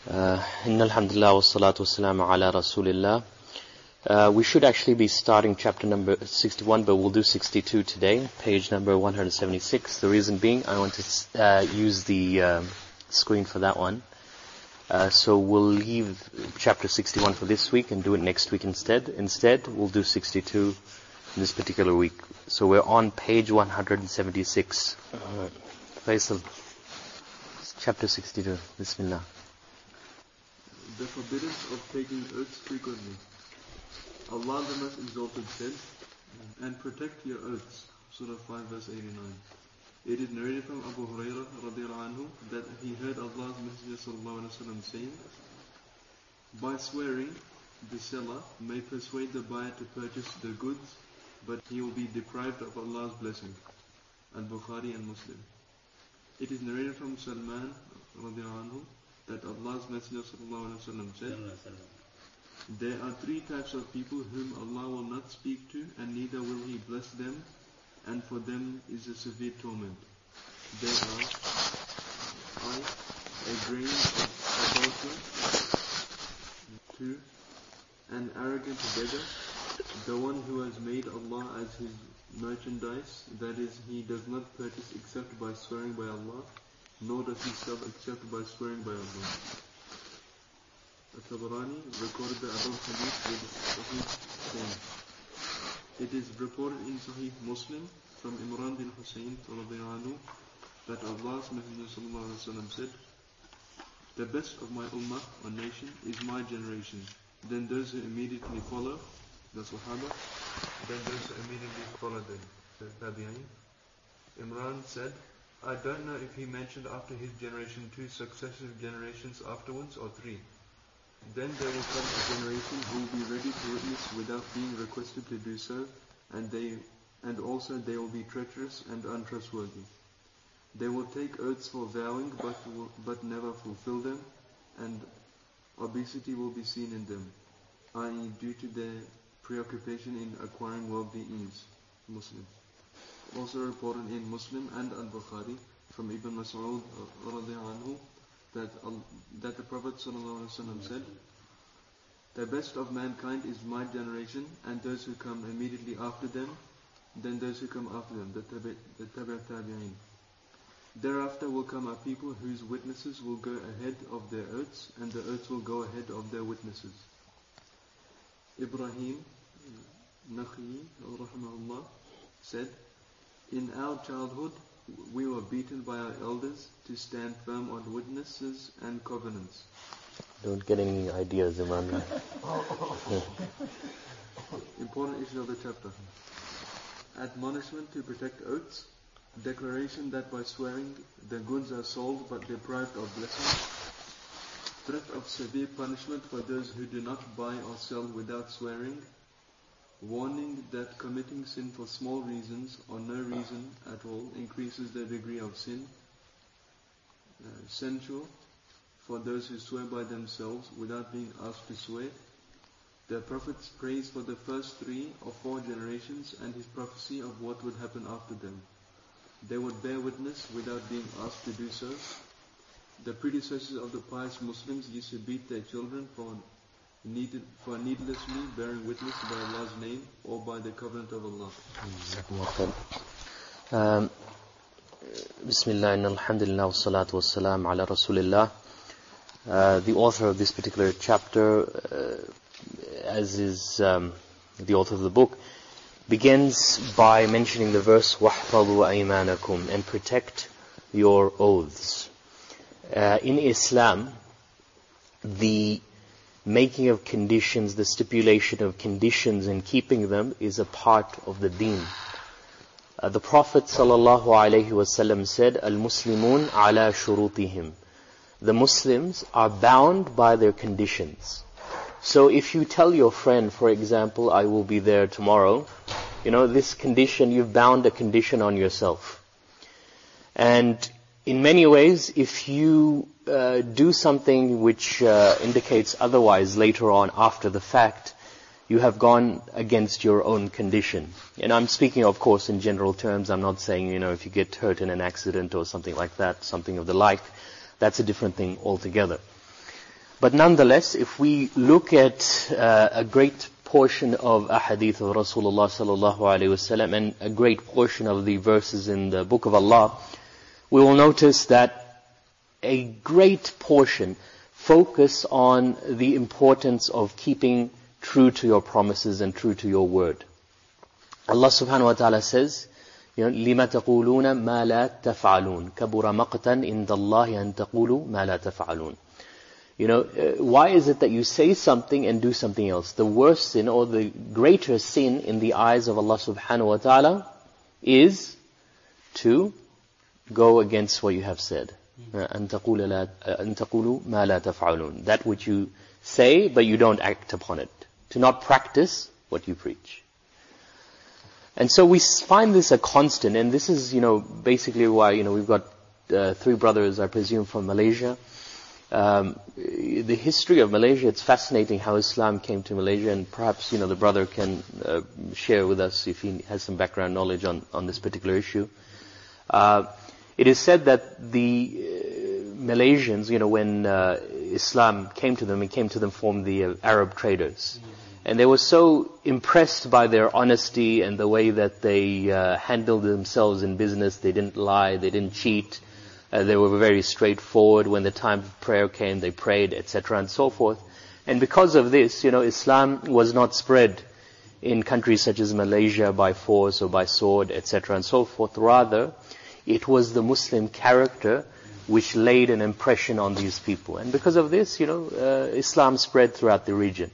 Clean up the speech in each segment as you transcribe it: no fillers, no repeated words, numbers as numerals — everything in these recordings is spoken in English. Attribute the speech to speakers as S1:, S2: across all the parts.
S1: Innal hamdulillah wassalatu wassalamu ala rasulillah. We should actually be starting chapter number 61, but we'll do 62 today, page number 176. The reason being, I want to use the screen for that one. So we'll leave chapter 61 for this week and do it next week instead. Instead, we'll do 62 in this particular week. So we're on page 176. Faisal, chapter 62. Bismillah.
S2: The forbiddance of taking oaths frequently. Allah the Most Exalted said, and protect your oaths. Surah 5 verse 89. It is narrated from Abu Hurairah radiallahu anhu that he heard Allah's Messenger sallallahu alaihi wasallam saying, by swearing, the seller may persuade the buyer to purchase the goods, but he will be deprived of Allah's blessing. Al-Bukhari and Muslim. It is narrated from Salman radiallahu anhu that Allah's Messenger sallallahu alaihi wasallam said, there are three types of people whom Allah will not speak to, and neither will He bless them, and for them is a severe torment. They are a grain of adulterer, 2, an arrogant beggar, the one who has made Allah as his merchandise, that is, he does not purchase except by swearing by Allah, nor does he sell except by swearing by Allah. At-Tabarani recorded the above hadith with Sahih saying, it is reported in Sahih Muslim from Imran bin Hussein that Allah's Messenger said, the best of my ummah or nation is my generation, then those who immediately follow, the Sahaba, then those who immediately follow them, the Tabi'in. Imran said, I don't know if he mentioned after his generation 2 successive generations afterwards or 3. Then there will come a generation who will be ready to witness without being requested to do so, and also they will be treacherous and untrustworthy. They will take oaths for vowing but never fulfill them, and obesity will be seen in them, i.e. due to their preoccupation in acquiring worldly ease. Muslim. Also reported in Muslim and Al-Bukhari from Ibn Mas'ud radiallahu anhu that the Prophet ﷺ said, the best of mankind is my generation, and those who come immediately after them, then those who come after them, the Tabi'in. Thereafter will come a people whose witnesses will go ahead of their oaths, and the oaths will go ahead of their witnesses. Ibrahim Nakhi rahimahullah said, in our childhood we were beaten by our elders to stand firm on witnesses and covenants.
S1: Don't get any ideas, Imran.
S2: Important issue of the chapter. Admonishment to protect oaths. Declaration that by swearing the goods are sold but deprived of blessing. Threat of severe punishment for those who do not buy or sell without swearing. Warning that committing sin for small reasons or no reason at all increases the degree of sin. Censure for those who swear by themselves without being asked to swear. The Prophet's praise for the first 3 or 4 generations and his prophecy of what would happen after them. They would bear witness without being asked to do so. The predecessors of the pious Muslims used to beat their children for needlessly bearing witness by Allah's name or by the covenant of Allah.
S1: Bismillah, alhamdulillah, wassalatu wassalam ala rasulillah. The author of this particular chapter, as is the author of the book, begins by mentioning the verse وَاحْفَظُوا أَيْمَانَكُمْ, and protect your oaths. In Islam, the making of conditions, the stipulation of conditions and keeping them is a part of the deen. The Prophet ﷺ said, Al-Muslimun ala shurutihim. The Muslims are bound by their conditions. So if you tell your friend, for example, I will be there tomorrow, this condition, you've bound a condition on yourself. And in many ways, if you do something which indicates otherwise later on after the fact, you have gone against your own condition. And I'm speaking, of course, in general terms. I'm not saying, if you get hurt in an accident or something like that, something of the like, that's a different thing altogether. But nonetheless, if we look at a great portion of ahadith of Rasulullah sallallahu alaihi wasallam and a great portion of the verses in the Book of Allah, we will notice that a great portion focus on the importance of keeping true to your promises and true to your word. Allah subhanahu wa ta'ala says, لِمَ تَقُولُونَ مَا لَا تَفْعَلُونَ كَبُرَ مَقْتًا إِنْدَ اللَّهِ أَن تَقُولُوا مَا لَا تَفْعَلُونَ. Why is it that you say something and do something else? The worst sin or the greater sin in the eyes of Allah subhanahu wa ta'ala is to go against what you have said. أَن تَقُولُوا مَا لَا تَفْعَلُونَ. That which you say but you don't act upon it. To not practice what you preach. And so we find this a constant, and this is, basically why, we've got 3 brothers, I presume, from Malaysia. The history of Malaysia, it's fascinating how Islam came to Malaysia, and perhaps, the brother can share with us if he has some background knowledge on this particular issue. It is said that the Malaysians, when Islam came to them, it came to them from the Arab traders. And they were so impressed by their honesty and the way that they handled themselves in business. They didn't lie, they didn't cheat. They were very straightforward. When the time of prayer came, they prayed, etc. and so forth. And because of this, Islam was not spread in countries such as Malaysia by force or by sword, etc. and so forth. Rather, it was the Muslim character which laid an impression on these people. And because of this, Islam spread throughout the region.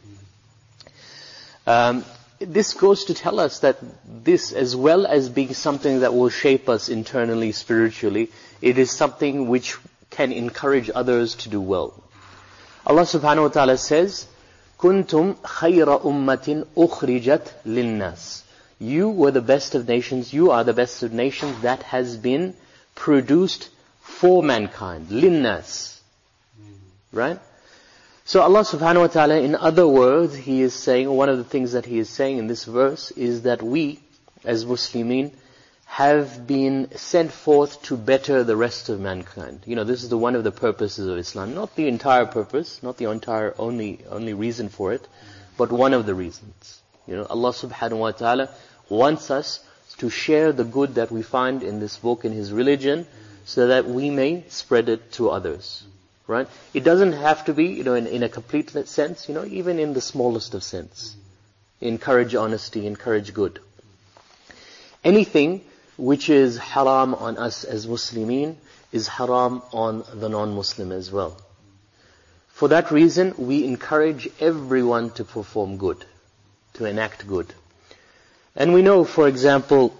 S1: This goes to tell us that this, as well as being something that will shape us internally, spiritually, it is something which can encourage others to do well. Allah subhanahu wa ta'ala says, كُنْتُمْ خَيْرَ أُمَّةٍ أُخْرِجَتْ لِلنَّاسِ. You were the best of nations, you are the best of nations that has been produced for mankind. لِلنَّاسِ. Right? So Allah subhanahu wa ta'ala, in other words, He is saying, one of the things that He is saying in this verse is that we, as Muslimin, have been sent forth to better the rest of mankind. This is one of the purposes of Islam. Not the entire purpose, not the entire only reason for it, but one of the reasons. Allah subhanahu wa ta'ala wants us to share the good that we find in this book, in His religion, so that we may spread it to others. Right? It doesn't have to be, in a complete sense, even in the smallest of sense. Encourage honesty, encourage good. Anything which is haram on us as Muslimin is haram on the non-Muslim as well. For that reason, we encourage everyone to perform good, to enact good. And we know, for example,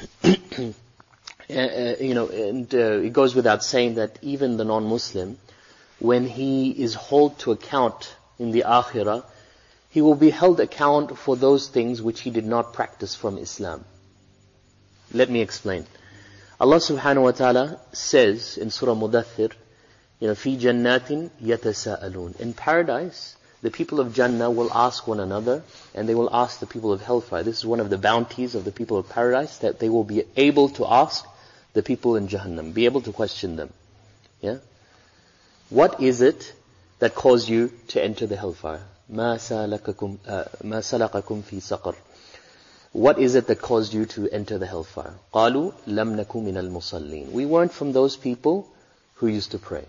S1: it goes without saying that even the non-Muslim, when he is held to account in the akhirah, he will be held account for those things which he did not practice from Islam. Let me explain. Allah subhanahu wa ta'ala says in Surah Mudaththir, فِي جَنَّاتٍ يَتَسَاءَلُونَ. In paradise, the people of Jannah will ask one another, and they will ask the people of hellfire. This is one of the bounties of the people of paradise, that they will be able to ask the people in Jahannam, be able to question them. Yeah? What is it that caused you to enter the hellfire? مَا سَلَكَكُمْ فِي سَقَرٍ. What is it that caused you to enter the hellfire? قَالُوا لَمْ نَكُ مِنَ الْمُصَلِّينَ. We weren't from those people who used to pray.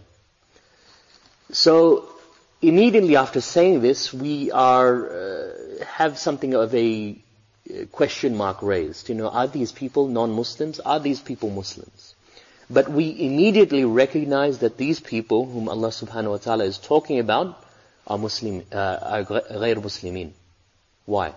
S1: So, immediately after saying this, we have something of a question mark raised. Are these people non-Muslims? Are these people Muslims? But we immediately recognize that these people whom Allah subhanahu wa ta'ala is talking about are غير Muslimin. Why?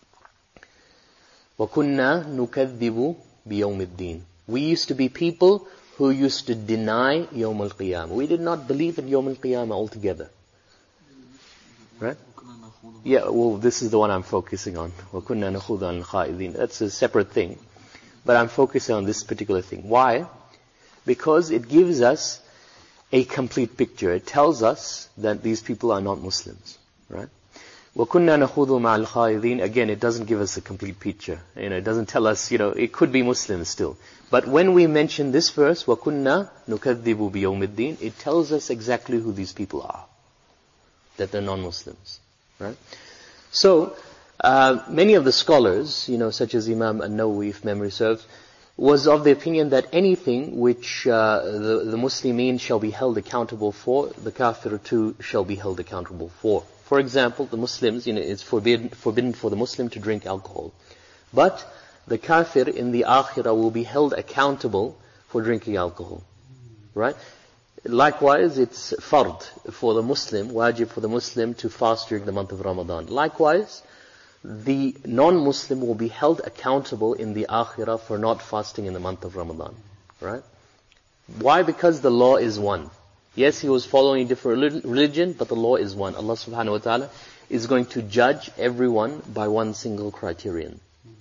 S1: وَكُنَّا نُكَذِّبُ بِيَوْمِ الدِّينِ. We used to be people who used to deny Yawm al-Qiyamah. We did not believe in Yawm al-Qiyamah altogether. Right? Yeah, well, this is the one I'm focusing on. وَكُنَّا نَخُوضُ عَنِ الْخَائِضِينَ. That's a separate thing. But I'm focusing on this particular thing. Why? Because it gives us a complete picture. It tells us that these people are not Muslims. Right? وَكُنَّا نَخُوضُ مَعَ الْخَائِضِينَ. Again, it doesn't give us a complete picture. It doesn't tell us, it could be Muslims still. But when we mention this verse, وَكُنَّا نُكَذِّبُ بِيَوْمِ الدِّينِ, it tells us exactly who these people are. that they're non-Muslims, right? So, many of the scholars, such as Imam An-Nawawi, if memory serves, was of the opinion that anything which the Muslimin shall be held accountable for, the kafir too shall be held accountable for. For example, the Muslims, it's forbidden for the Muslim to drink alcohol. But the kafir in the akhirah will be held accountable for drinking alcohol. Right? Likewise, it's fard for the Muslim, wajib for the Muslim to fast during the month of Ramadan. Likewise, the non-Muslim will be held accountable in the akhirah for not fasting in the month of Ramadan. Right? Why? Because the law is one. Yes, he was following a different religion, but the law is one. Allah subhanahu wa ta'ala is going to judge everyone by one single criterion.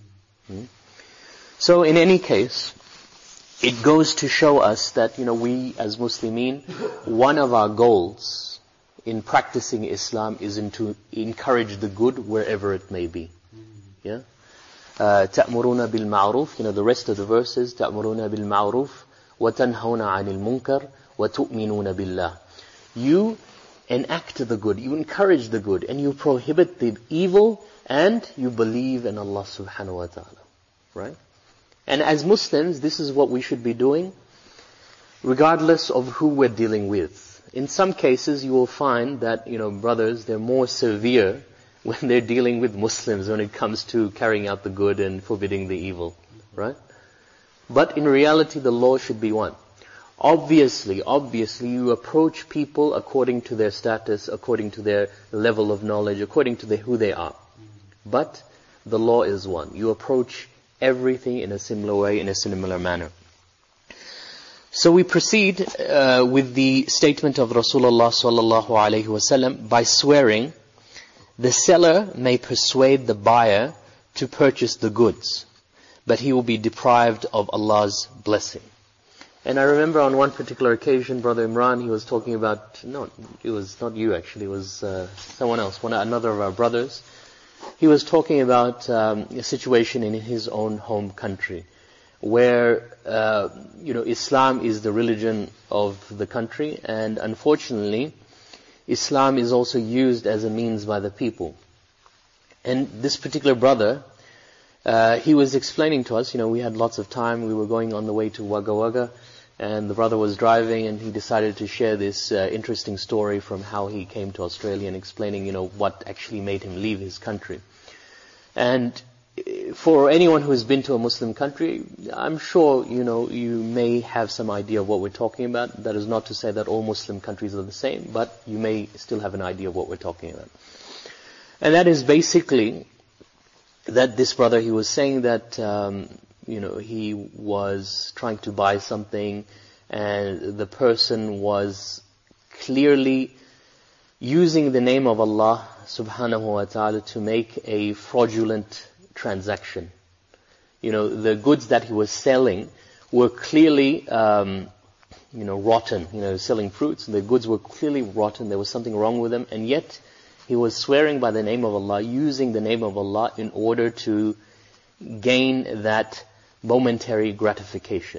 S1: So in any case, it goes to show us that, we as Muslimin, one of our goals in practicing Islam is to encourage the good wherever it may be. Yeah? تَأْمُرُونَ بِالْمَعْرُوفِ, the rest of the verses, تَأْمُرُونَ بِالْمَعْرُوفِ وَتَنْهَوْنَ عَنِ الْمُنْكَرِ وَتُؤْمِنُونَ بِاللَّهِ. You enact the good, you encourage the good, and you prohibit the evil, and you believe in Allah subhanahu wa ta'ala. Right? And as Muslims, this is what we should be doing, regardless of who we're dealing with. In some cases, you will find that, brothers, they're more severe when they're dealing with Muslims when it comes to carrying out the good and forbidding the evil. Right? But in reality, the law should be one. Obviously, you approach people according to their status, according to their level of knowledge, according to who they are. But the law is one. You approach everything in a similar way, in a similar manner. So we proceed with the statement of Rasulullah sallallahu alaihi wasallam by swearing, the seller may persuade the buyer to purchase the goods, but he will be deprived of Allah's blessing. And I remember on one particular occasion, Brother Imran, he was talking about, it was not you actually, it was someone else, another of our brothers. He was talking about a situation in his own home country where, Islam is the religion of the country, and unfortunately, Islam is also used as a means by the people. And this particular brother, he was explaining to us, we had lots of time, we were going on the way to Wagga Wagga, and the brother was driving, and he decided to share this interesting story from how he came to Australia and explaining, what actually made him leave his country. And for anyone who has been to a Muslim country, I'm sure, you may have some idea of what we're talking about. That is not to say that all Muslim countries are the same, but you may still have an idea of what we're talking about. And that is basically that this brother, he was saying that, he was trying to buy something, and the person was clearly using the name of Allah subhanahu wa ta'ala to make a fraudulent transaction. The goods that he was selling were clearly, rotten. Selling fruits, the goods were clearly rotten. There was something wrong with them, and yet he was swearing by the name of Allah, using the name of Allah in order to gain that momentary gratification.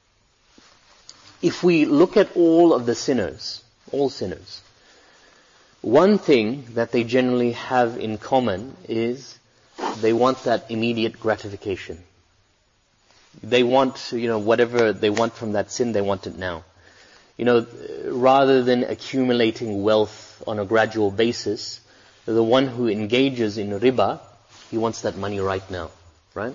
S1: If we look at all of the sinners, all sinners, one thing that they generally have in common is they want that immediate gratification. They want, whatever they want from that sin, they want it now. Rather than accumulating wealth on a gradual basis, the one who engages in riba, he wants that money right now, right?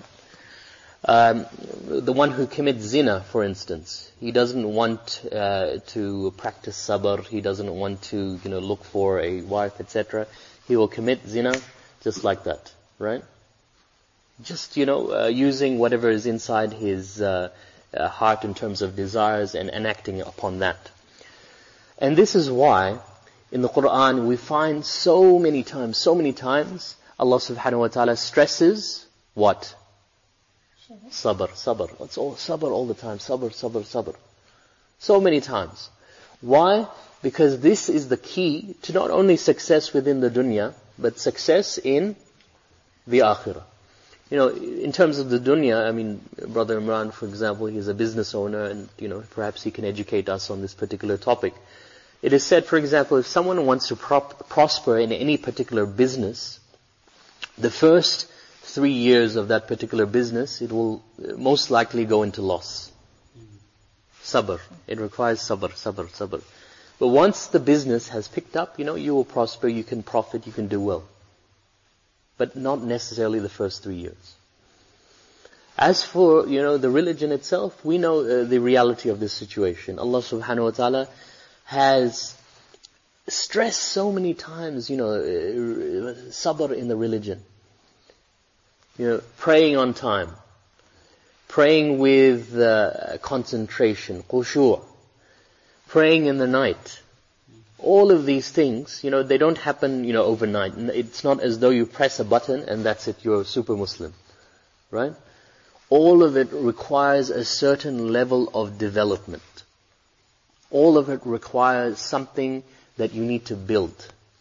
S1: The one who commits zina, for instance, he doesn't want to practice sabr, he doesn't want to, look for a wife, etc. He will commit zina just like that, right? Just, using whatever is inside his heart in terms of desires and acting upon that. And this is why in the Quran we find so many times, Allah subhanahu wa ta'ala stresses what? Sabr. It's all sabr all the time. Sabr. So many times. Why? Because this is the key to not only success within the dunya, but success in the akhirah. In terms of the dunya, Brother Imran, for example, he's a business owner, and, perhaps he can educate us on this particular topic. It is said, for example, if someone wants to prosper in any particular business, the first 3 years of that particular business, it will most likely go into loss. Sabr. It requires sabr. But once the business has picked up, you will prosper, you can profit, you can do well. But not necessarily the first 3 years. As for, the religion itself, we know the reality of this situation. Allah subhanahu wa ta'ala has stressed so many times, sabr in the religion. Praying on time. Praying with concentration, khushu'. Praying in the night. All of these things, they don't happen, overnight. It's not as though you press a button and that's it, you're a super Muslim. Right? All of it requires a certain level of development. All of it requires something that you need to build.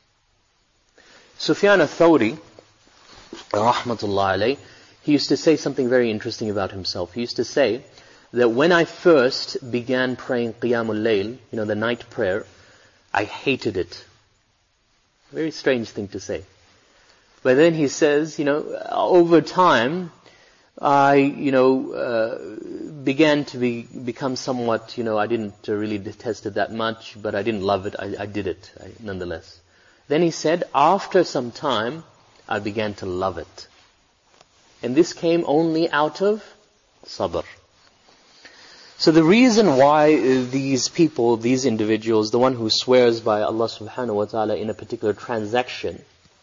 S1: Sufyan al-Thawri, rahmatullah alayh, he used to say something very interesting about himself. He used to say that when I first began praying Qiyamul Layl, the night prayer, I hated it. Very strange thing to say. But then he says, over time, I, began to become somewhat, I didn't really detest it that much, but I didn't love it. I did it nonetheless. Then he said, after some time, I began to love it. And this came only out of sabr. So the reason why these people, these individuals, the one who swears by Allah subhanahu wa ta'ala in a particular transaction,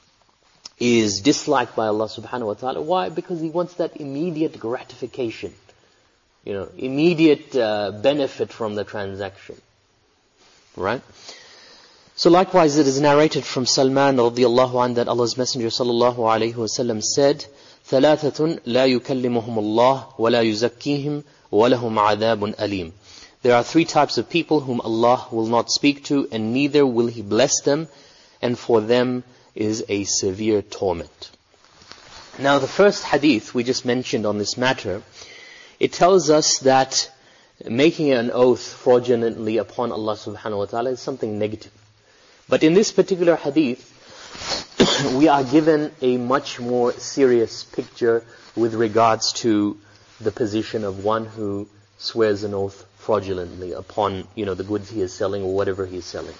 S1: is disliked by Allah subhanahu wa ta'ala. Why? Because he wants that immediate gratification. Immediate benefit from the transaction. Right? So likewise it is narrated from Salman radiyallahu anhu that Allah's Messenger sallallahu alayhi wa sallam said, ثَلَاثَةٌ لَا يُكَلِّمُهُمُ اللَّهُ وَلَا يُزَكِّيهِمْ وَلَهُمْ عَذَابٌ أَلِيمٌ. There are 3 types of people whom Allah will not speak to, and neither will He bless them, and for them is a severe torment. Now the first hadith we just mentioned on this matter, it tells us that making an oath fraudulently upon Allah subhanahu wa ta'ala is something negative. But in this particular hadith, we are given a much more serious picture with regards to the position of one who swears an oath fraudulently upon, the goods he is selling or whatever he is selling.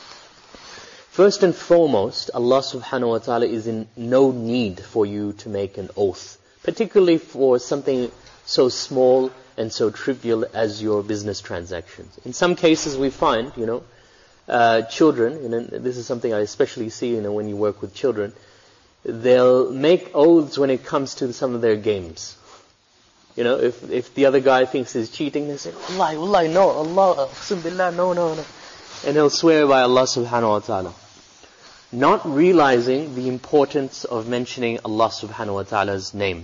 S1: First and foremost, Allah subhanahu wa ta'ala is in no need for you to make an oath, particularly for something so small and so trivial as your business transactions. In some cases we find, children, this is something I especially see, when you work with children, they'll make oaths when it comes to some of their games. If the other guy thinks he's cheating, they say, Wallahi, no, Allah, billah, no. And he'll swear by Allah subhanahu wa ta'ala. Not realizing the importance of mentioning Allah subhanahu wa ta'ala's name.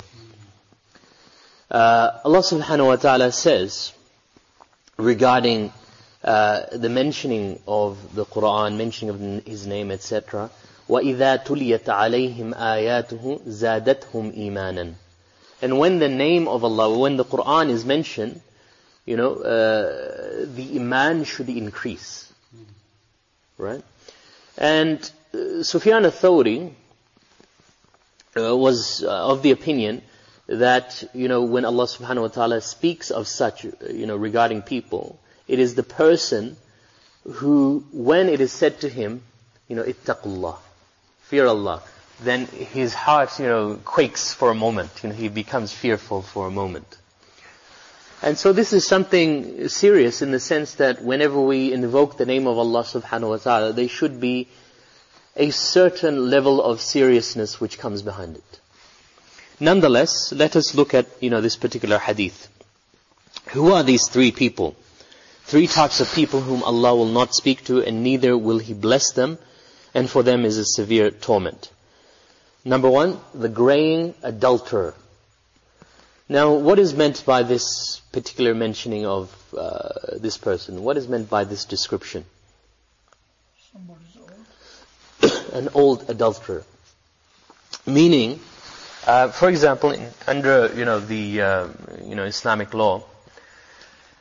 S1: Allah subhanahu wa ta'ala says, regarding the mentioning of the Qur'an, mentioning of His name, etc., وَإِذَا تُلِيَتْ عَلَيْهِمْ آيَاتُهُ زَادَتْهُمْ إِيمَانًا. And when the name of Allah, when the Qur'an is mentioned, the iman should increase. Right? And Sufyan al-Thawri was of the opinion that, when Allah subhanahu wa ta'ala speaks of such, regarding people, it is the person who, when it is said to him, ittaqullah, fear Allah, then his heart, quakes for a moment. He becomes fearful for a moment. And so this is something serious in the sense that whenever we invoke the name of Allah subhanahu wa ta'ala, there should be a certain level of seriousness which comes behind it. Nonetheless, let us look at, this particular hadith. Who are these 3 people? 3 types of people whom Allah will not speak to, and neither will He bless them, and for them is a severe torment. Number 1, the graying adulterer. Now, what is meant by this particular mentioning of this person? What is meant by this description?
S2: Somebody's old.
S1: An old adulterer. Meaning, for example, under the Islamic law,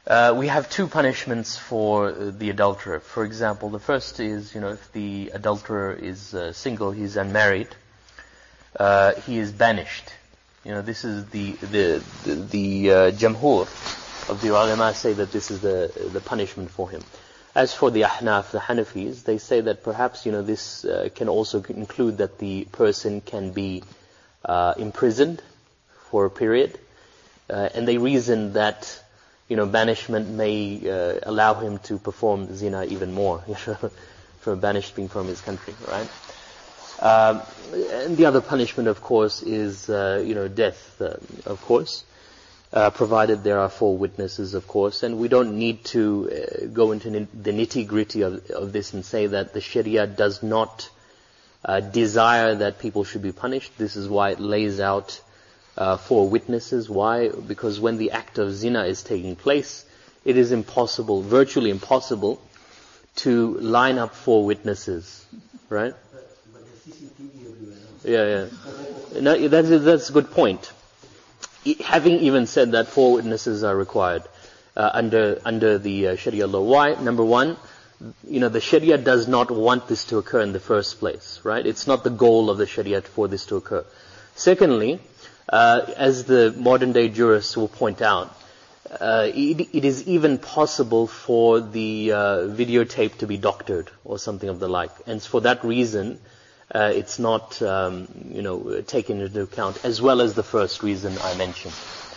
S1: We have two punishments for the adulterer. For example, the first is, if the adulterer is single, he's unmarried, he is banished. This is the jamhur of the ulama say that this is the punishment for him. As for the Ahnaf, the Hanafis, they say that perhaps, this can also include that the person can be imprisoned for a period, and they reason that banishment may allow him to perform zina even more, from banishing from his country, right? And the other punishment, of course, is death, of course, provided there are 4 witnesses, of course. And we don't need to go into the nitty-gritty of this and say that the Sharia does not desire that people should be punished. This is why it lays out 4 witnesses. Why? Because when the act of zina is taking place, it is impossible, virtually impossible, to line up 4 witnesses, right?
S3: But the CCTV everywhere.
S1: Yeah. No, that's a good point. Having even said that 4 witnesses are required under the Sharia law. Why? Number one, the Sharia does not want this to occur in the first place, right? It's not the goal of the Sharia for this to occur. Secondly, as the modern day jurists will point out, it is even possible for the videotape to be doctored or something of the like. And for that reason, it's not, taken into account, as well as the first reason I mentioned.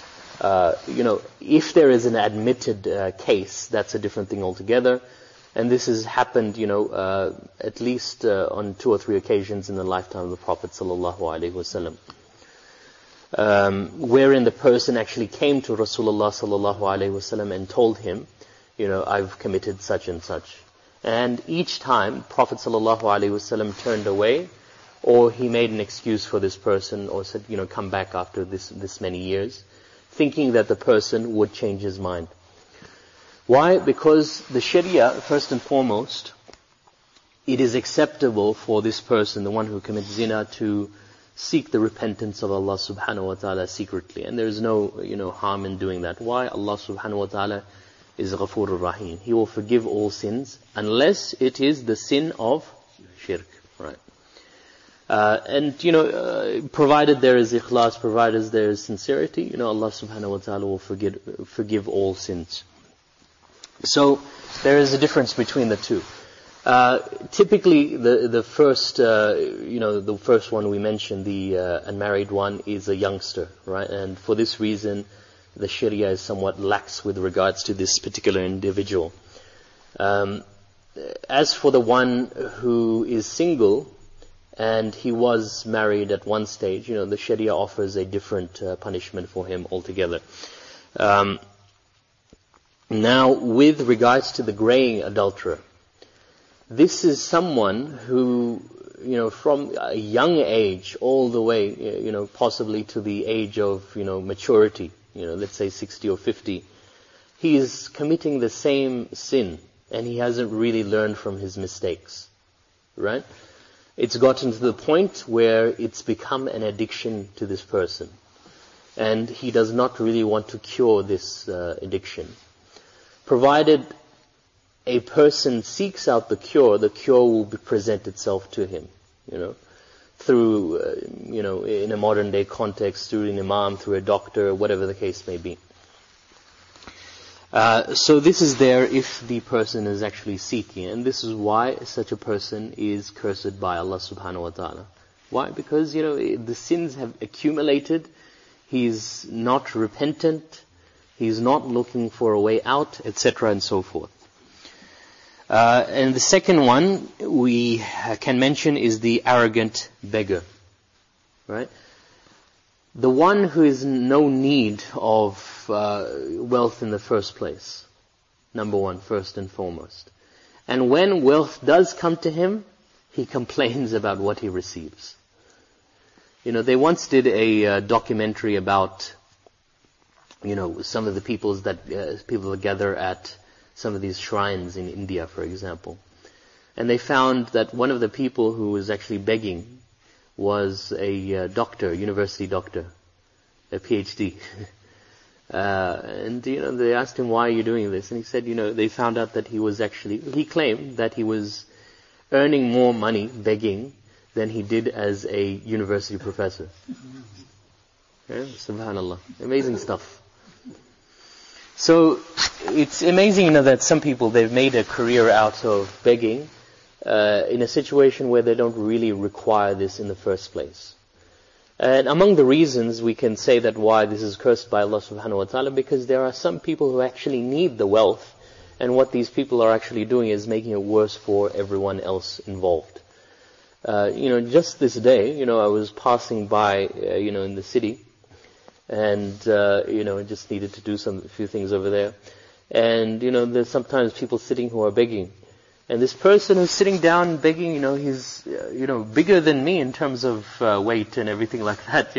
S1: If there is an admitted case, that's a different thing altogether. And this has happened, at least on 2 or 3 occasions in the lifetime of the Prophet ﷺ. Wherein the person actually came to Rasulullah ﷺ and told him, I've committed such and such. And each time, Prophet ﷺ turned away, or he made an excuse for this person, or said, come back after this many years, thinking that the person would change his mind. Why? Because the Sharia, first and foremost, it is acceptable for this person, the one who commits zina, to seek the repentance of Allah subhanahu wa ta'ala secretly. And there is no, harm in doing that. Why? Allah subhanahu wa ta'ala is Ghafurur Rahim. He will forgive all sins, unless it is the sin of shirk, right? Provided there is ikhlas, provided there is sincerity, Allah subhanahu wa ta'ala will forgive all sins. So, there is a difference between the two. Typically, the first, the first one we mentioned, the unmarried one, is a youngster, right? And for this reason, the Sharia is somewhat lax with regards to this particular individual. As for the one who is single, and he was married at one stage, the Sharia offers a different punishment for him altogether. Now, with regards to the graying adulterer, this is someone who, from a young age all the way, possibly to the age of, maturity, let's say 60 or 50, he is committing the same sin, and he hasn't really learned from his mistakes, right? It's gotten to the point where it's become an addiction to this person, and he does not really want to cure this addiction. Provided a person seeks out the cure will present itself to him, through, in a modern day context, through an imam, through a doctor, whatever the case may be. So this is there if the person is actually seeking, and this is why such a person is cursed by Allah subhanahu wa ta'ala. Why? Because, the sins have accumulated, he's not repentant, he's not looking for a way out, etc. and so forth. And the second one we can mention is the arrogant beggar, right? The one who is in no need of wealth in the first place, number one, first and foremost. And when wealth does come to him, he complains about what he receives. They once did a documentary about, some of the people that gather at some of these shrines in India, for example. And they found that one of the people who was actually begging was a doctor, university doctor, a PhD. And they asked him, why are you doing this? And he said, they found out that he claimed that he was earning more money begging than he did as a university professor. Yeah, subhanallah. Amazing stuff. So, it's amazing, that some people, they've made a career out of begging, in a situation where they don't really require this in the first place. And among the reasons we can say that why this is cursed by Allah subhanahu wa ta'ala, because there are some people who actually need the wealth, and what these people are actually doing is making it worse for everyone else involved. Just this day, I was passing by, in the city, and, just needed to do a few things over there. And, there's sometimes people sitting who are begging. And this person who's sitting down begging, he's, bigger than me in terms of weight and everything like that,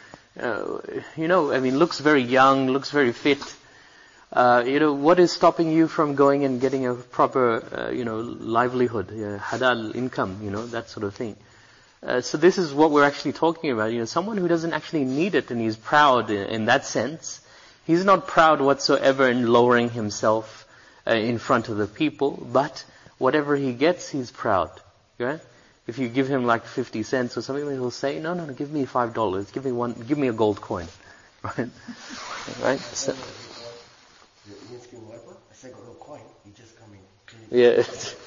S1: looks very young, looks very fit. What is stopping you from going and getting a proper, livelihood, halal income, that sort of thing. So this is what we're actually talking about. Someone who doesn't actually need it and he's proud in that sense. He's not proud whatsoever in lowering himself in front of the people, but whatever he gets, he's proud. Right? If you give him like 50 cents or something, he'll say, no, give me $5. Give me a gold coin. Right? Right? So,
S3: I said, got no coin. You just come in.
S1: yeah.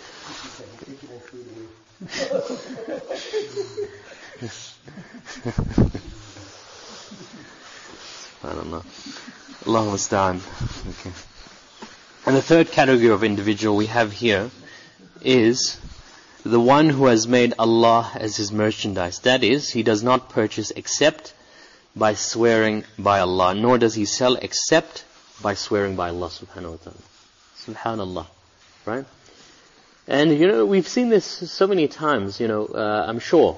S1: SubhanAllah. Allahu musta'an. Okay. And the third category of individual we have here is the one who has made Allah as his merchandise. That is, he does not purchase except by swearing by Allah, nor does he sell except by swearing by Allah subhanahu wa ta'ala. Subhanallah. Right? And we've seen this so many times, I'm sure.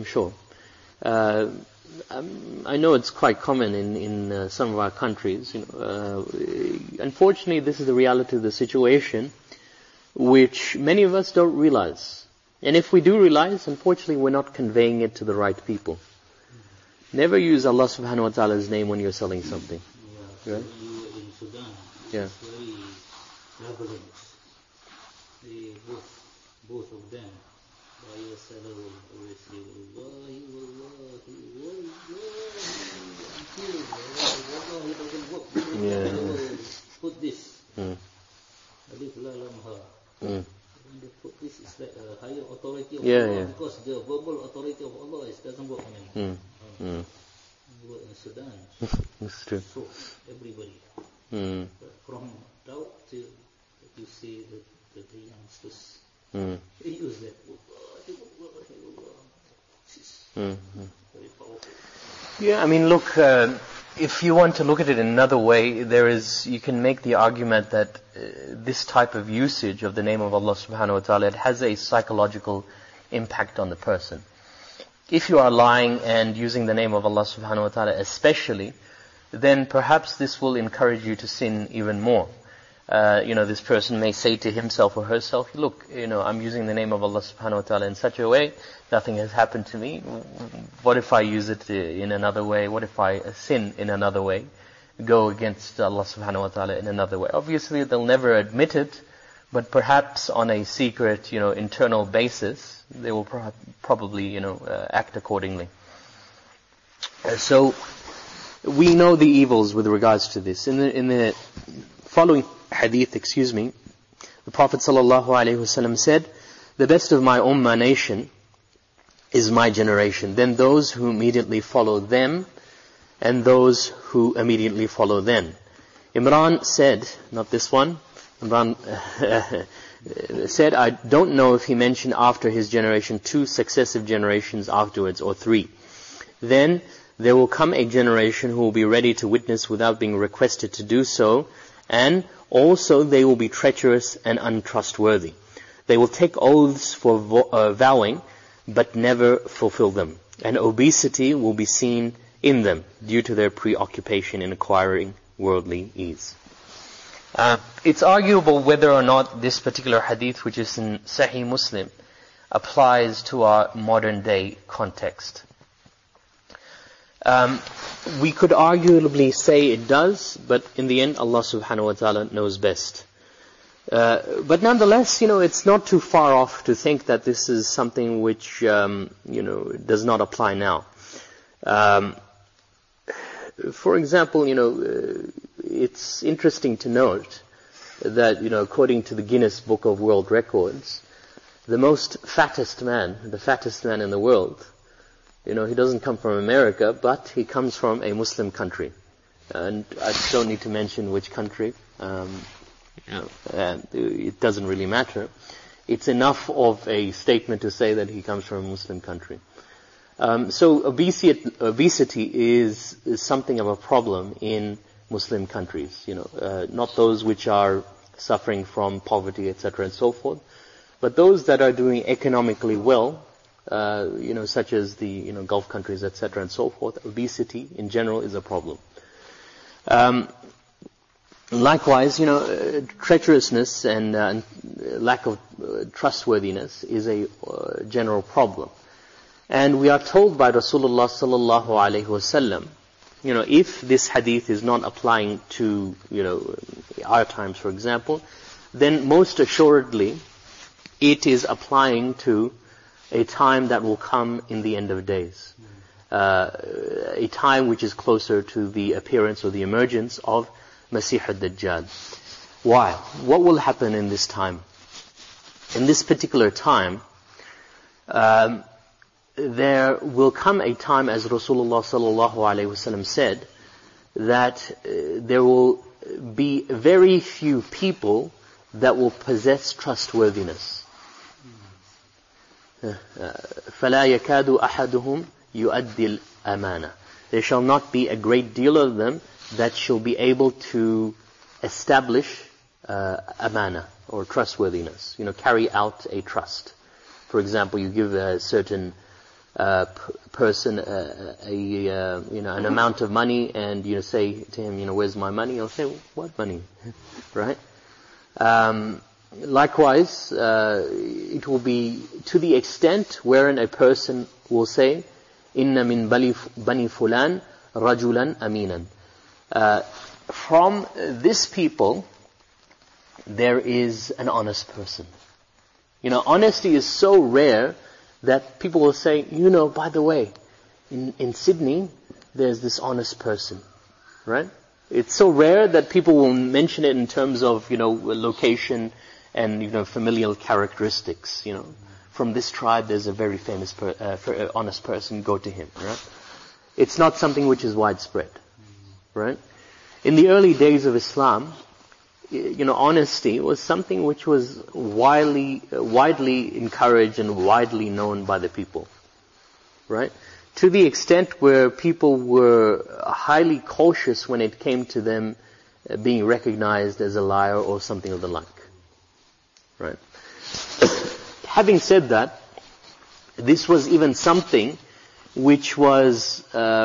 S1: I know it's quite common in some of our countries. Unfortunately, this is the reality of the situation, which many of us don't realize. And if we do realize, unfortunately, we're not conveying it to the right people. Never use Allah subhanahu wa ta'ala's name when you're selling something.
S4: Yeah,
S1: right?
S4: In Sudan,
S1: Yeah.
S4: it's very prevalent. Both of them, buyer seller will always say, Wallahi, until Wallahi doesn't work.
S1: Yeah.
S4: Put this. Alif la lam ha. When they put this, it's like a higher authority of Allah, because the verbal authority of Allah doesn't work. Work in Sudan.
S1: That's true.
S4: So everybody, from doubt to you see the youngsters. They use that. Very powerful.
S1: Yeah, look, if you want to look at it in another way, you can make the argument that this type of usage of the name of Allah subhanahu wa ta'ala, it has a psychological impact on the person. If you are lying and using the name of Allah subhanahu wa ta'ala especially, then perhaps this will encourage you to sin even more. This person may say to himself or herself, look, I'm using the name of Allah subhanahu wa ta'ala in such a way, nothing has happened to me. What if I use it in another way? What if I sin in another way? Go against Allah subhanahu wa ta'ala in another way. Obviously, they'll never admit it, but perhaps on a secret, internal basis, they will probably, act accordingly. So, we know the evils with regards to this. In the following hadith, the Prophet ﷺ said, the best of my ummah nation is my generation, then those who immediately follow them, and those who immediately follow them. Imran said, not this one, Imran said, I don't know if he mentioned after his generation 2 successive generations afterwards, or 3. Then there will come a generation who will be ready to witness without being requested to do so, and also they will be treacherous and untrustworthy. They will take oaths for vowing, but never fulfill them. And obesity will be seen in them due to their preoccupation in acquiring worldly ease. It's arguable whether or not this particular hadith, which is in Sahih Muslim, applies to our modern day context. We could arguably say it does, but in the end, Allah subhanahu wa ta'ala knows best. But nonetheless, it's not too far off to think that this is something which, does not apply now. For example, it's interesting to note that, according to the Guinness Book of World Records, the fattest man in the world, he doesn't come from America, but he comes from a Muslim country. And I don't need to mention which country. It doesn't really matter. It's enough of a statement to say that he comes from a Muslim country. So obesity is something of a problem in Muslim countries. Not those which are suffering from poverty, etc., and so forth, but those that are doing economically well, such as the Gulf countries, etc., and so forth. Obesity in general is a problem. Likewise, treacherousness and lack of trustworthiness is a general problem. And we are told by Rasulullah sallallahu alaihi wasallam, if this hadith is not applying to, our times, for example, then most assuredly it is applying to a time that will come in the end of days. A time which is closer to the appearance or the emergence of Masih ad-Dajjal. Why? What will happen in this time? In this particular time, there will come a time, as Rasulullah sallallahu alaihi wasallam said, that there will be very few people that will possess trustworthiness. فَلَا يَكَادُ أَحَدُهُمْ يُؤَدِّي الْأَمَانَةِ. There shall not be a great deal of them that shall be able to establish amana or trustworthiness. Carry out a trust. For example, you give a certain person an amount of money, and you say to him, where's my money? He'll say, what money? Right? Likewise, it will be to the extent wherein a person will say, inna min bani fulan rajulan aminan. From this people, there is an honest person. Honesty is so rare that people will say, by the way, in Sydney, there's this honest person, right? It's so rare that people will mention it in terms of, location and, familial characteristics, From this tribe, there's a very famous, honest person, go to him, right? It's not something which is widespread, right? In the early days of Islam, honesty was something which was widely encouraged and widely known by the people, right? To the extent where people were highly cautious when it came to them being recognized as a liar or something of the like, right? Having said that, this was even something which was,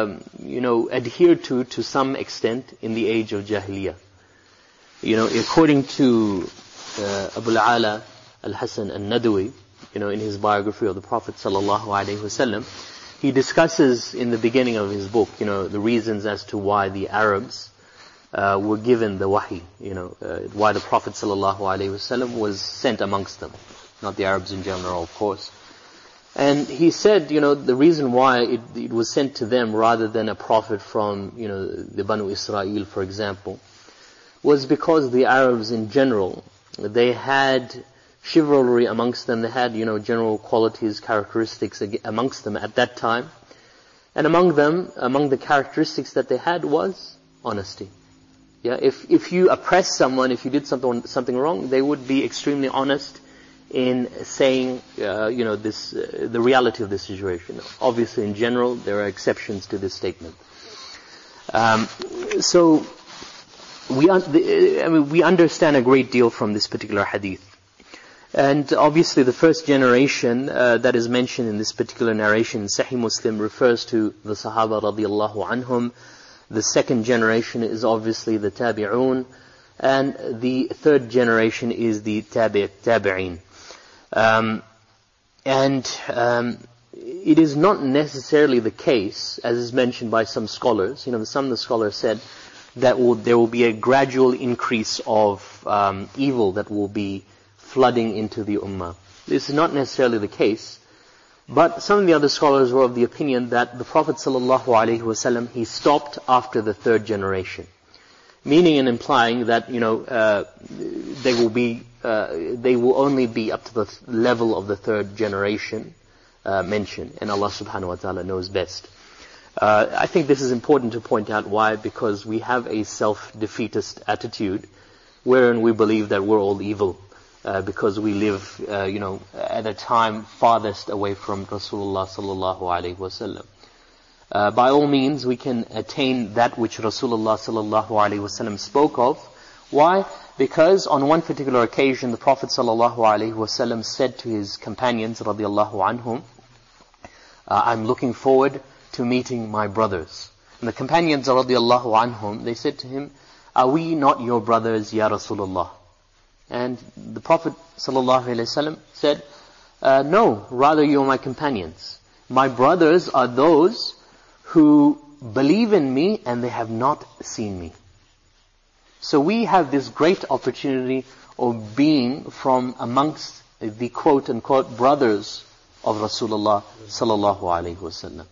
S1: adhered to some extent in the age of Jahiliyyah. According to Abu al-Ala al-Hasan al-Nadwi, in his biography of the Prophet sallallahu alaihi wasallam, he discusses in the beginning of his book, the reasons as to why the Arabs were given the wahi, why the Prophet sallallahu alaihi wasallam was sent amongst them, not the Arabs in general, of course. And he said, the reason why it was sent to them rather than a prophet from, the Banu Israel, for example, was because the Arabs in general, they had chivalry amongst them, they had, general qualities, characteristics amongst them at that time. And among the characteristics that they had was honesty. Yeah, if you oppressed someone, if you did something wrong, they would be extremely honest in saying, the reality of the situation. Obviously, in general, there are exceptions to this statement. So we understand a great deal from this particular hadith. And obviously, the first generation that is mentioned in this particular narration, Sahih Muslim, refers to the Sahaba radiyallahu anhum. The second generation is obviously the Tabi'un, and the third generation is the Tabi'in. it is not necessarily the case, as is mentioned by some scholars. Some of the scholars said that there will be a gradual increase of evil that will be flooding into the ummah. This is not necessarily the case. But some of the other scholars were of the opinion that the Prophet ﷺ, he stopped after the third generation. Meaning and implying that, they will only be up to the level of the third generation mentioned. And Allah subhanahu wa ta'ala knows best. I think this is important to point out. Why? Because we have a self-defeatist attitude wherein we believe that we're all evil. Because we live, at a time farthest away from Rasulullah sallallahu alaihi wasallam. By all means, we can attain that which Rasulullah sallallahu alaihi wasallam spoke of. Why? Because on one particular occasion, the Prophet sallallahu alaihi wasallam said to his companions, radiyallahu anhum, I'm looking forward to meeting my brothers. And the companions, radiyallahu anhum, they said to him, are we not your brothers, ya Rasulullah? And the Prophet ﷺ said, no, rather you're my companions. My brothers are those who believe in me and they have not seen me. So we have this great opportunity of being from amongst the quote-unquote brothers of Rasulullah sallallahu alaihi wasallam.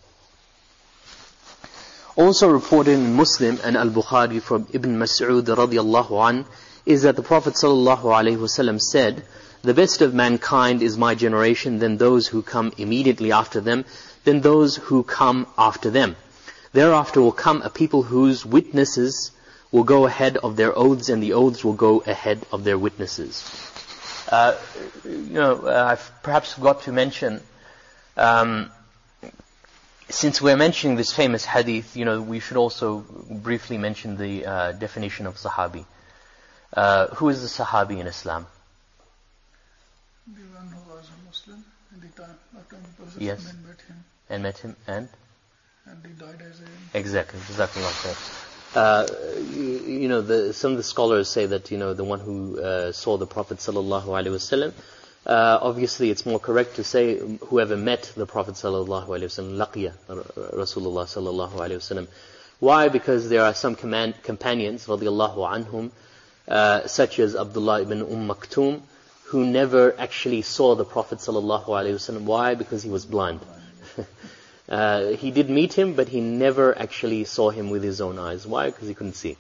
S1: Also reported in Muslim and Al-Bukhari from Ibn Mas'ud radiyallahu an, is that the Prophet ﷺ said, the best of mankind is my generation, then those who come immediately after them, then those who come after them. Thereafter will come a people whose witnesses will go ahead of their oaths, and the oaths will go ahead of their witnesses. I've perhaps forgot to mention, since we're mentioning this famous hadith, we should also briefly mention the definition of Sahabi. Who is the Sahabi in Islam?
S5: The one who was a Muslim in the time after the Prophet
S1: yes. met him and
S5: he died as a...
S1: Exactly, Jazakallah khair. Some of the scholars say that the one who saw the Prophet sallallahu alaihi wasallam. Obviously, it's more correct to say whoever met the Prophet sallallahu alaihi wasallam, laqiya Rasulullah sallallahu alaihi wasallam. Why? Because there are some companions radiyallahu anhum, such as Abdullah ibn Maktoum, who never actually saw the Prophet sallallahu alaihi wasallam. Why? Because he was blind. He did meet him, but he never actually saw him with his own eyes. Why? Because he couldn't see.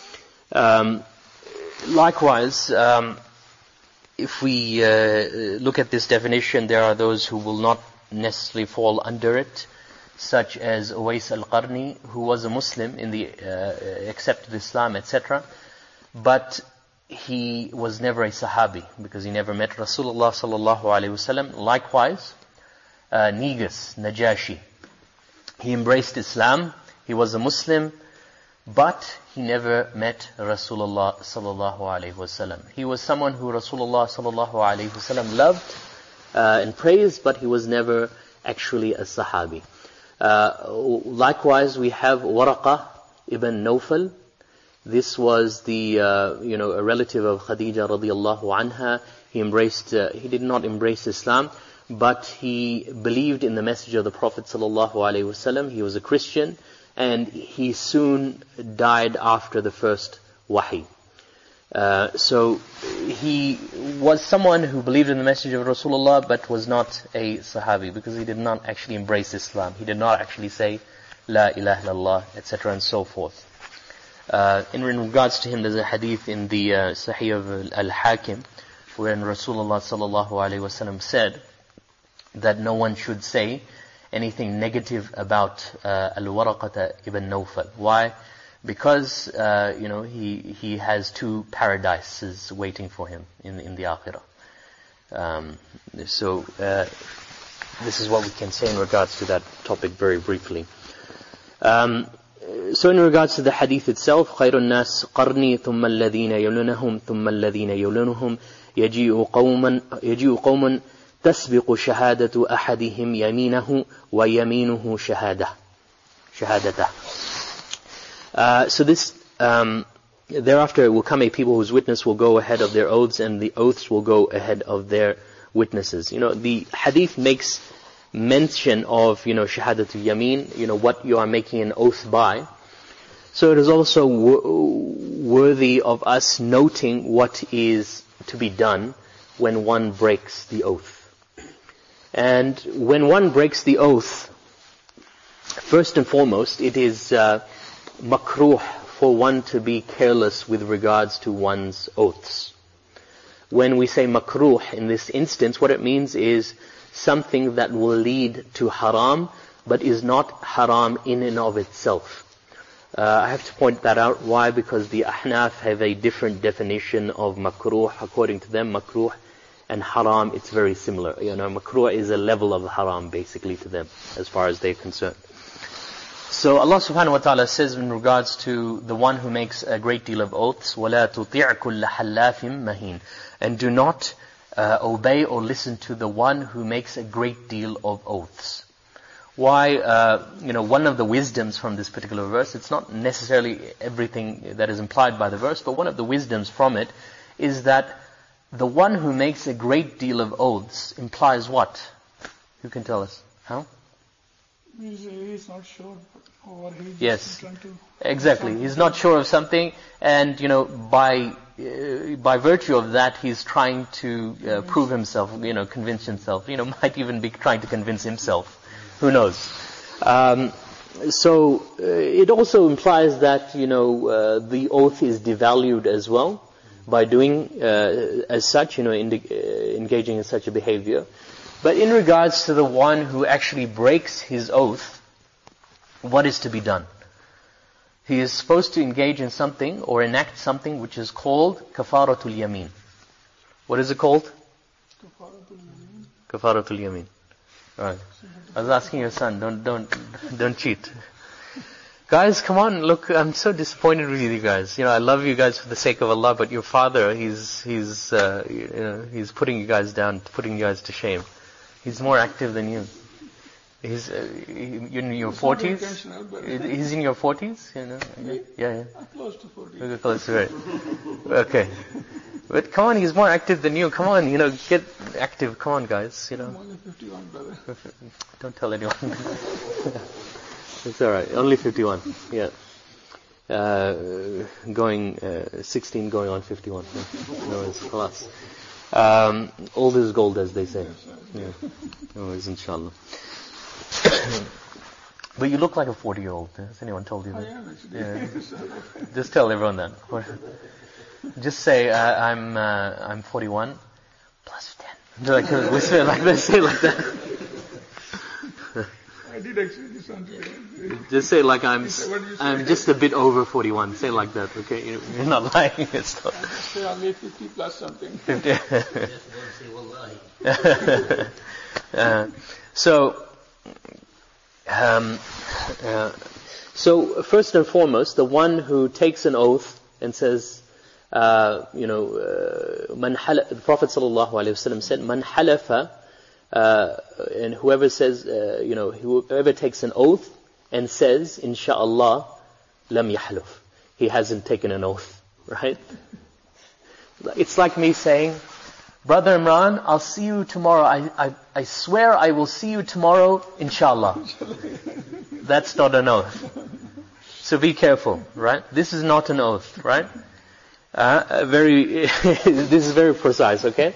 S1: Likewise, if we look at this definition, there are those who will not necessarily fall under it, such as Uwais al-Qarni, who was a Muslim in the accepted Islam, etc. But he was never a Sahabi, because he never met Rasulullah sallallahu alaihi wasallam. Likewise, Negus, Najashi, he embraced Islam, he was a Muslim, but he never met Rasulullah sallallahu alaihi wasallam. He was someone who Rasulullah sallallahu alaihi wasallam loved and praised, but he was never actually a Sahabi. Likewise, we have Waraqa ibn Nawfal. This was the a relative of Khadija radiyallahu anha. He did not embrace Islam, but he believed in the message of the Prophet sallallahu alaihi wasallam. He was a Christian, and he soon died after the first wahi. So he was someone who believed in the message of Rasulullah, but was not a Sahabi, because he did not actually embrace Islam. He did not actually say La ilaha illallah, etc. and so forth. In regards to him, there's a hadith in the Sahih of Al-Hakim, wherein Rasulullah sallallahu alaihi wasallam said that no one should say anything negative about Al-Waraqata ibn Nawfal. Why? Because he has two paradises waiting for him in the Akhirah. So this is what we can say in regards to that topic very briefly. So in regards to the hadith itself, خير الناس قرني ثم الذين يلونهم ثم الذين يلونهم يجيء قوم تسبق شهادة أحدهم يمينه ويمينه شهادته. So this, thereafter will come a people whose witness will go ahead of their oaths, and the oaths will go ahead of their witnesses. The hadith makes mention of, shahadatul yameen, what you are making an oath by. So it is also worthy of us noting what is to be done when one breaks the oath. And when one breaks the oath, first and foremost, it is makruh for one to be careless with regards to one's oaths. When we say makruh in this instance, what it means is something that will lead to haram, but is not haram in and of itself. I have to point that out. Why? Because the Ahnaf have a different definition of makruh. According to them, makruh and haram, it's very similar. Makruh is a level of haram basically to them, as far as they're concerned. So Allah subhanahu wa ta'ala says in regards to the one who makes a great deal of oaths, وَلَا تُطِعْ كُلَّ حَلَّافٍ مَهِينٍ, and do not obey or listen to the one who makes a great deal of oaths. Why? One of the wisdoms from this particular verse, it's not necessarily everything that is implied by the verse, but one of the wisdoms from it is that the one who makes a great deal of oaths implies what? Who can tell us? How?
S5: He's not sure, or he's
S1: yes,
S5: trying to...
S1: Exactly. He's not sure of something, and by virtue of that, he's trying to prove himself, convince himself. Might even be trying to convince himself. Who knows? So it also implies that the oath is devalued as well by doing as such, engaging in such a behavior. But in regards to the one who actually breaks his oath, what is to be done? He is supposed to engage in something or enact something which is called kafaratul yameen. What is it called? Kafaratul yameen. Right. I was asking your son, don't cheat. Guys, come on, look, I'm so disappointed with you guys. I love you guys for the sake of Allah, but your father, he's putting you guys down, putting you guys to shame. He's more active than you. He's in your 40s. He's in your 40s, Yeah.
S5: Close to 40.
S1: Okay, close to it. Okay. But come on, he's more active than you. Come on, get active. Come on, guys.
S5: I'm only 51, brother.
S1: Don't tell anyone. It's alright. Only 51. Yeah. Going 16, going on 51. No, it's class. Old is gold, as they say. Yeah. No, it's inshallah. But you look like a 40-year-old. Has anyone told you that?
S5: I am actually.
S1: Yeah. Just tell everyone that. Just say I'm 41 plus 10. Like whisper like this, say like that.
S5: I did actually this one today.
S1: Just say like I'm just a bit over 41. Say like that, okay? You're not lying. It's not.
S5: Say I'm 50 plus something.
S1: 50. So first and foremost, the one who takes an oath and says, the Prophet ﷺ said, "Man halafa," and whoever says, whoever takes an oath and says, "Insha'Allah, lam yahluf," he hasn't taken an oath, right? It's like me saying, "Brother Imran, I'll see you tomorrow. I swear I will see you tomorrow, inshallah." That's not an oath. So be careful, right? This is not an oath, right? This is very precise, okay?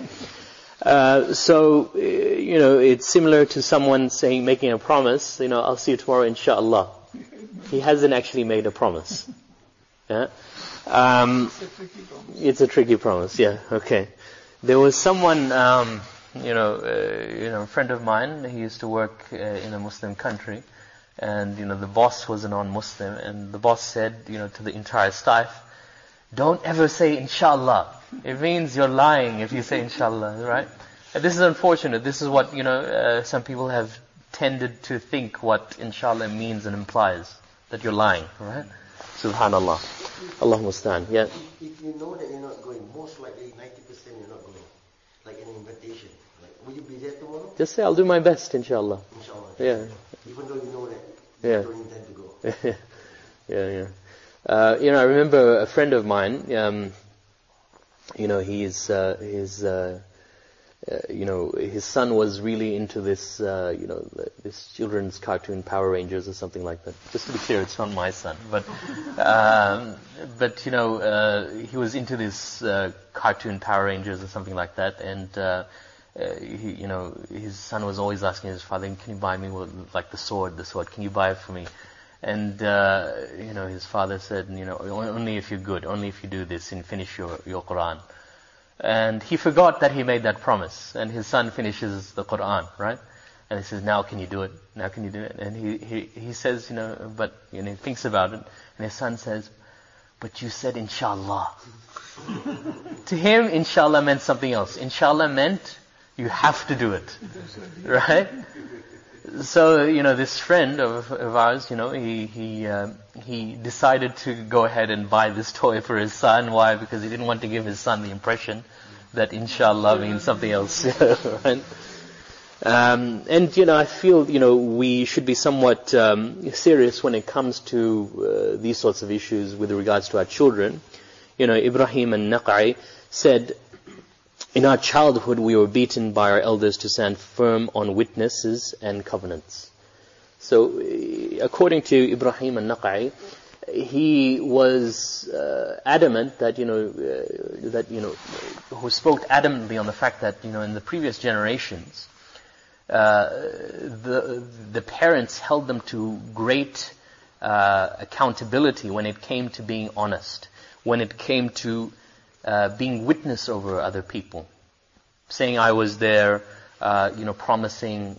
S1: It's similar to someone making a promise, I'll see you tomorrow, inshallah. He hasn't actually made a promise. Yeah? It's a tricky promise, yeah, okay. There was someone, a friend of mine, he used to work in a Muslim country, and, the boss was a non-Muslim, and the boss said, to the entire staff, "Don't ever say inshallah. It means you're lying if you say inshallah," right? And this is unfortunate. This is what, some people have tended to think what inshallah means and implies, that you're lying, right? Subhanallah. Allahumma stan. Yeah.
S3: If you know that you're not going, most likely 90% you're not going. Like an invitation. Like, will you be there tomorrow?
S1: Just say, "I'll do my best, inshallah."
S3: Inshallah.
S1: Yeah.
S3: Even though you know that
S1: you
S3: don't intend to go.
S1: Yeah. I remember a friend of mine, he's his son was really into this, this children's cartoon Power Rangers or something like that. Just to be clear, it's not my son, but he was into this cartoon Power Rangers or something like that, and his son was always asking his father, "Can you buy me like the sword? Can you buy it for me?" And his father said, "Only if you're good, only if you do this and finish your Quran." And he forgot that he made that promise. And his son finishes the Quran, right? And he says, "Now can you do it? Now can you do it?" And he says, he thinks about it. And his son says, "But you said inshallah." To him, inshallah meant something else. Inshallah meant you have to do it, right? So, this friend of ours, he decided to go ahead and buy this toy for his son. Why? Because he didn't want to give his son the impression that inshallah means something else, right? I feel, we should be somewhat serious when it comes to these sorts of issues with regards to our children. Ibrahim an-Naqai said, "In our childhood we were beaten by our elders to stand firm on witnesses and covenants." So, according to Ibrahim an-Naqai, he was adamant that, who spoke adamantly on the fact that, in the previous generations, the parents held them to great accountability when it came to being honest, when it came to being witness over other people, saying I was there, promising,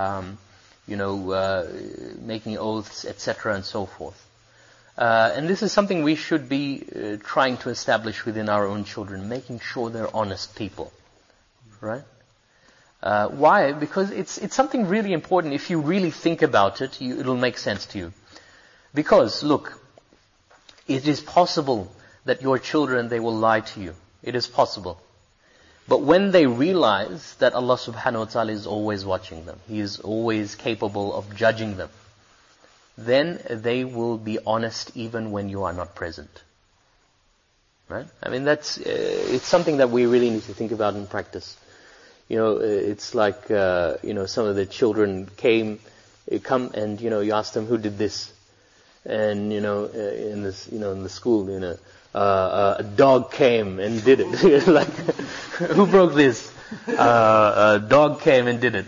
S1: making oaths, etc., and so forth. And this is something we should be trying to establish within our own children, making sure they're honest people, right? Why? Because it's something really important. If you really think about it, it'll make sense to you. Because, look, it is possible that your children, they will lie to you. It is possible. But when they realize that Allah subhanahu wa ta'ala is always watching them, He is always capable of judging them, then they will be honest even when you are not present. Right? I mean, it's something that we really need to think about and practice. It's like, some of the children come and, you ask them, who did this? And, in the school, a dog came and did it. Like, who broke this? A dog came and did it.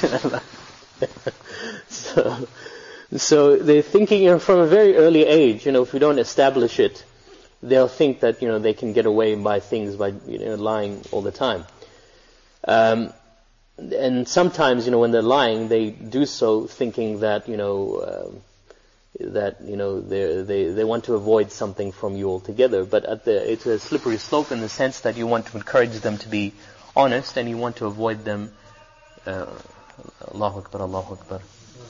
S1: So they're thinking from a very early age, if we don't establish it, they'll think that, they can get away by things by, lying all the time. And sometimes, when they're lying, they do so thinking that, they want to avoid something from you altogether. But it's a slippery slope in the sense that you want to encourage them to be honest and you want to avoid them. Allahu Akbar, Allahu Akbar.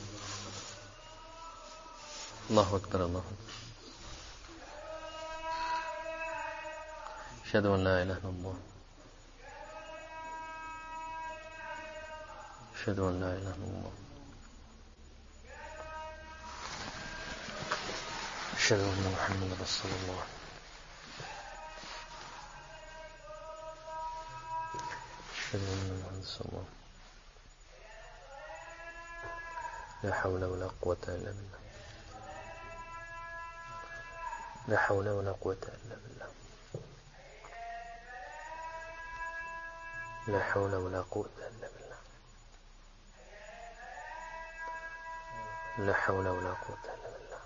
S1: Allahu Akbar, Allahu Akbar. Ashhadu an la ilaha illallah. Ashhadu an la ilaha illallah. Ashhadu anna Muhammadan Rasulullah. Ashhadu anna Muhammadan Rasulullah. La hawla wa la quwwata illa billah. لا حول ولا قوة إلا بالله. لا حول ولا قوة إلا بالله. لا حول ولا قوة إلا بالله.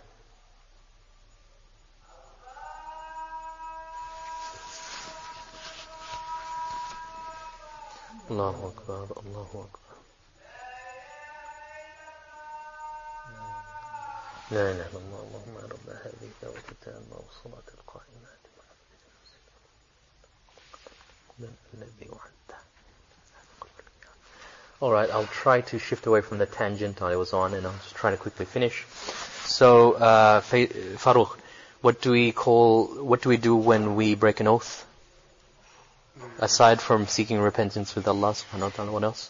S1: الله أكبر الله أكبر. لا إله إلا الله اللهم رب هذه الدعوة التامة والصلاة القائمة الذي وعدته. Alright, I'll try to shift away from the tangent I was on and I'll just try to quickly finish. So, Farooq, what do we do when we break an oath? Aside from seeking repentance with Allah subhanahu wa ta'ala, what else?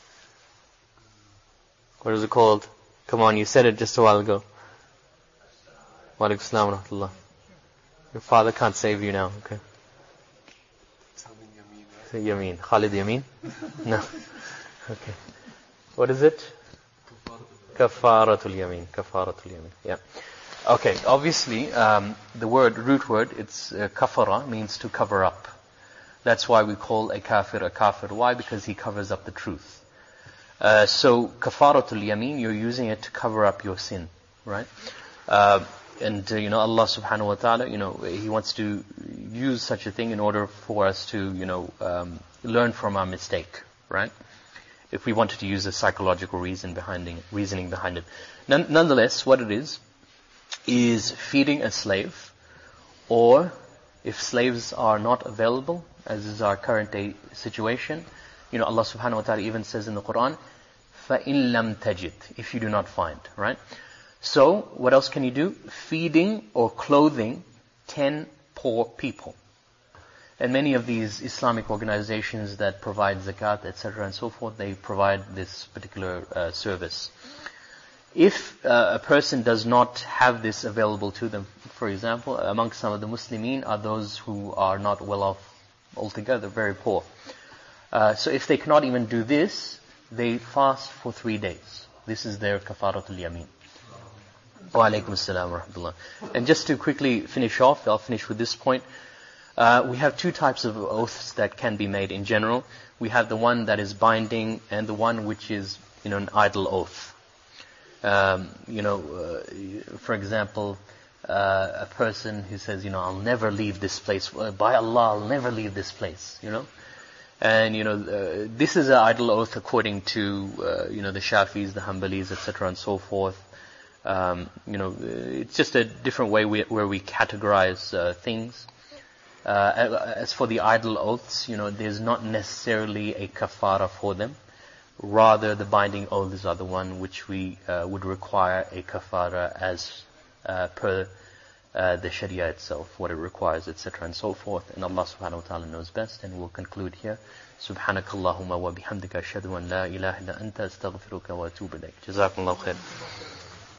S1: What is it called? Come on, you said it just a while ago. Wa alaikum assalam wa rahmatullah. Your father can't save you now, okay? Yamin. Khalid Yamin? No. Okay. What is it? Kafaratul Yamin. Kafaratul Yamin. Yeah. Okay. Obviously, the root word, it's kafara, means to cover up. That's why we call a kafir. Why? Because he covers up the truth. So kafaratul yamin, you're using it to cover up your sin, right? And Allah subhanahu wa ta'ala, He wants to use such a thing in order for us to, learn from our mistake, right? If we wanted to use a psychological reasoning behind it. Nonetheless, what it is feeding a slave, or if slaves are not available, as is our current day situation, Allah subhanahu wa ta'ala even says in the Quran, فَإِن لَمْ تَجِدْ, if you do not find, right? So, what else can you do? Feeding or clothing 10 poor people. And many of these Islamic organizations that provide zakat, etc. and so forth, they provide this particular service. If a person does not have this available to them, for example, amongst some of the Muslimin are those who are not well off altogether, very poor. So if they cannot even do this, they fast for 3 days. This is their kafaratul yamin. Wa alaikum assalam wa rahmatullah. And just to quickly finish off, I'll finish with this point. We have 2 types of oaths that can be made in general. We have the one that is binding and the one which is, an idle oath. For example, a person who says, I'll never leave this place. By Allah, I'll never leave this place, And, this is an idle oath according to, the Shafis, the Hanbalis, etc. and so forth. It's just a different way where we categorize things. As for the idle oaths, there's not necessarily a kafara for them. Rather, the binding oaths are the one which we would require a kafara as per the Sharia itself, what it requires, etc. and so forth. And Allah subhanahu wa ta'ala knows best, and we'll conclude here. Subhanakallahumma wa bihamdika ashhadu an la ilaha illa anta astaghfiruka wa atubu ilayk. Jazakumullahu khair.